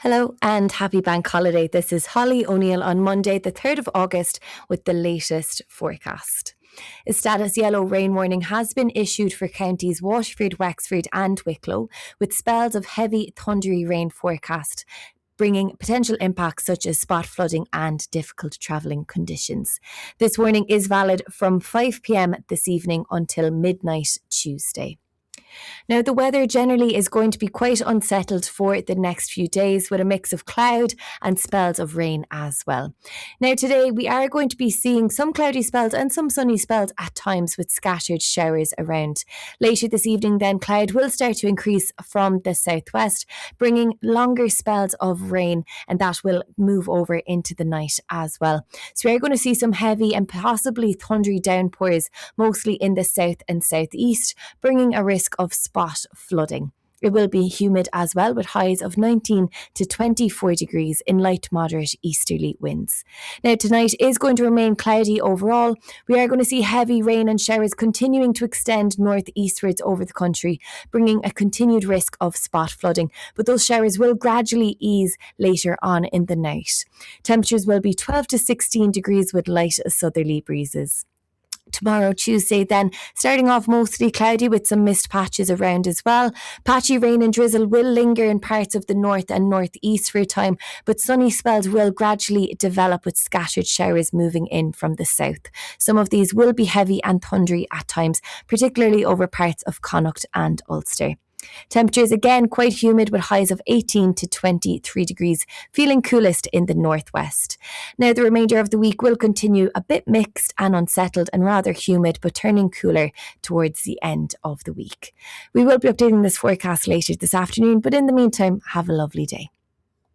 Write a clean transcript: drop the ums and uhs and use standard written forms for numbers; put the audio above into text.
Hello and happy bank holiday. This is Holly O'Neill on Monday, the 3rd of August, with the latest forecast. A status yellow rain warning has been issued for counties Waterford, Wexford, and Wicklow, with spells of heavy, thundery rain forecast, bringing potential impacts such as spot flooding and difficult travelling conditions. This warning is valid from 5 pm this evening until midnight Tuesday. Now, the weather generally is going to be quite unsettled for the next few days with a mix of cloud and spells of rain as well. Now, today we are going to be seeing some cloudy spells and some sunny spells at times with scattered showers around. Later this evening, then, cloud will start to increase from the southwest, bringing longer spells of rain, and that will move over into the night as well. So we are going to see some heavy and possibly thundery downpours, mostly in the south and southeast, bringing a risk of spot flooding. It will be humid as well, with highs of 19 to 24 degrees in light to moderate easterly winds. Now, tonight is going to remain cloudy overall. We are going to see heavy rain and showers continuing to extend northeastwards over the country, bringing a continued risk of spot flooding. But those showers will gradually ease later on in the night. Temperatures will be 12 to 16 degrees with light southerly breezes. Tomorrow, Tuesday, then, starting off mostly cloudy with some mist patches around as well. Patchy rain and drizzle will linger in parts of the north and northeast for a time, but sunny spells will gradually develop with scattered showers moving in from the south. Some of these will be heavy and thundery at times, particularly over parts of Connacht and Ulster. Temperatures again quite humid with highs of 18 to 23 degrees, feeling coolest in the northwest. Now, the remainder of the week will continue a bit mixed and unsettled and rather humid, but turning cooler towards the end of the week. We will be updating this forecast later this afternoon, but in the meantime, have a lovely day.